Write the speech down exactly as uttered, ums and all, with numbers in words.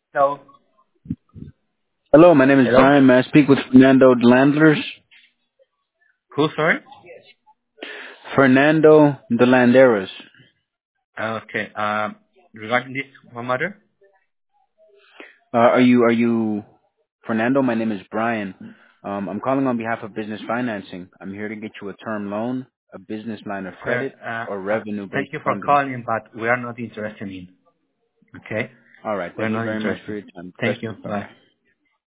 Hello. Hello, my name is Hello. Brian. May I speak with Fernando Landlers? Who, sorry? Fernando de Landeros. Okay. Um, regarding this one matter? Uh, are you are you Fernando? My name is Brian. Um, I'm calling on behalf of business financing. I'm here to get you a term loan, a business line of Sir, credit, uh, or uh, thank revenue-based you for funding. calling, but we are not interested in. Okay? All right. We're Thank you not very much for interested. your time. Best Thank you. of luck. Bye.